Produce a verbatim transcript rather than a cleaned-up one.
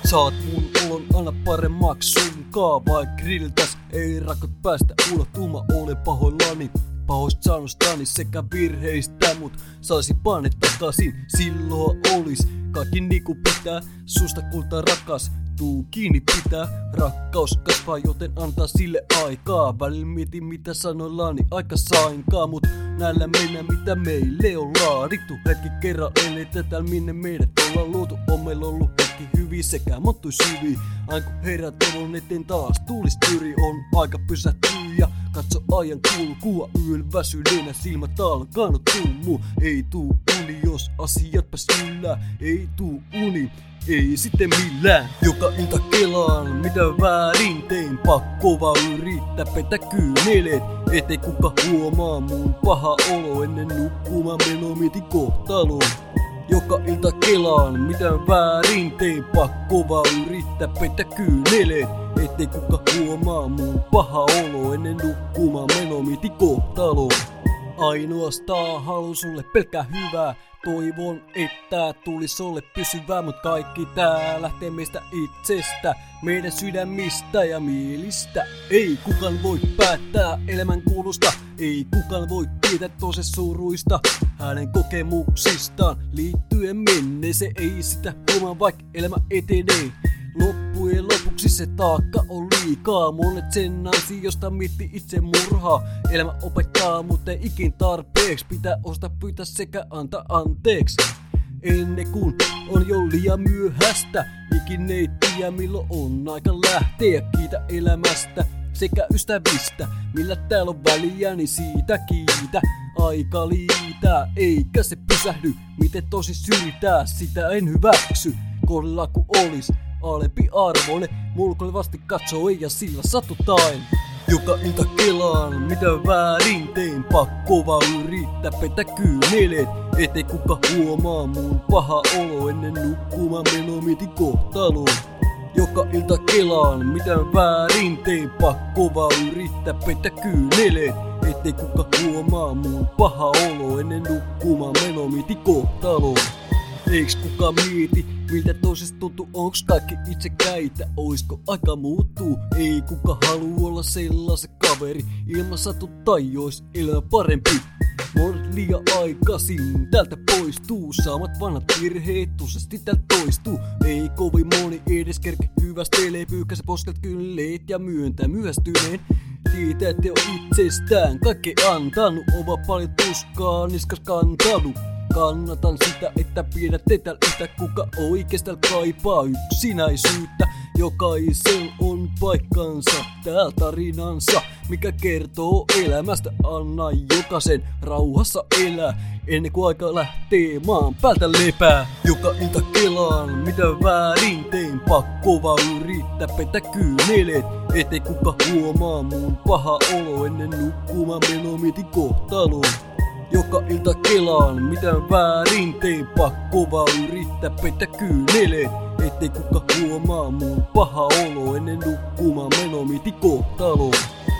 Saat mun olon aina paremmaksi sunkaan, vai grilltäs ei rakot päästä ulottuma. Olen pahoillani pahoista saanostani sekä virheistä, mut saisi paine takaisin. Silloin olis kaikki niinku pitää, susta kulta rakas, tuu kiinni pitää. Rakkaus kasvaa, joten antaa sille aikaa. Välillä mietin mitä sanoillani aika sainkaan, mut näillä mennään mitä meille on laadittu. Hetki kerran eletään minne meidät ollaan luotu. On meillä ollut hetki hyviä sekä monttu syviä. Aina kun herät toivon eteen taas tuulis tyri, on aika pysähtyä ja katso ajan kulkua. Yöllä väsyneenä silmät alkanut tummuu. Ei tuu uni jos asiat pääs yllä, ei tuu uni. Ei sitten millään. Joka ilta kelaan, mitä väärin tein. Pakko vaan yrittää pettää kyyneleet, ettei kuka huomaa mun paha olo. Ennen nukkumaan meno mietin kohtaloon. Joka ilta kelaan, mitä väärin tein. Pakko vaan yrittää pettää kyyneleet, ettei kuka huomaa mun paha olo. Ennen nukkumaan meno mietin kohtaloon. Ainoastaan haluun sulle pelkkää hyvää. Toivon, että tulis olle pysyvää, mut kaikki tää lähtee meistä itsestä, meidän sydämistä ja mielistä. Ei kukaan voi päättää elämän kulusta, ei kukaan voi tietää toisen suruista. Hänen kokemuksistaan liittyen menneeseen, ei sitä huomaa vaikka elämä etenee. Loppujen lopuksi se taakka on liikaa. Monet sen ansiosta miettii itse murhaa. Elämä opettaa, mutta ei ikin tarpeeksi. Pitää ostaa, pyytää sekä antaa anteeksi. Ennen kuin on jo liian myöhäistä. Ikin ei tiedä milloin on aika lähteä. Kiitä elämästä sekä ystävistä. Millä täällä on väliä, niin siitä kiitä. Aika liitää, eikä se pysähdy. Miten tosi syrjitää, sitä en hyväksy. Kohdella kun olis alempi arvoinen, mulkoille vasti katsoi ja sillä satutain. Joka ilta kelaan, mitä väärin tein. Pakko vaan yrittää pettää kyyneleet, ettei kuka huomaa mun paha olo. Ennen nukkumaan meno mietin kohtaloon. Joka ilta kelaan, mitä väärin tein. Pakko vaan yrittää pettää kyyneleet, ettei kuka huomaa mun paha olo. Ennen nukkumaan meno mietin kohtaloon. Eiks kuka mieti, miltä toisesta tuntuu, onks kaikki itsekäitä? Oisko aika muuttuu? Ei kuka halua olla sellaisen kaveri. Ilman satu tai ois elämä parempi. Monet liian aikaisin täältä poistuu. Saamat vanhat virheet useasti täältä toistuu. Ei kovin moni edes kerke hyvästelee. Pyyhkäse posket kylleet ja myöntää myöhästyneen. Tietää te on itsestään kaikki antanut. Ova paljon tuskaa niskas kantanut. Kannatan sitä, että pidätte täällä yhtä, kuka oikeastaan kaipaa yksinäisyyttä. Jokaisen on paikkansa täällä tarinansa, mikä kertoo elämästä. Anna jokaisen rauhassa elää, ennen kuin aika lähtee maan päältä lepää. Joka ilta kelaan, mitä väärin tein. Pakko vaan yrittää pettää kyyneleet, ettei kuka huomaa mun paha olo. Ennen nukkumaan meno mietin kohtaloon. Joka ilta kelaan, mitä väärin tein. Pakko vaan yrittää pettää kyyneleet, ettei kuka huomaa mun paha olo. Ennen nukkumaan meno mietin kohtaloon.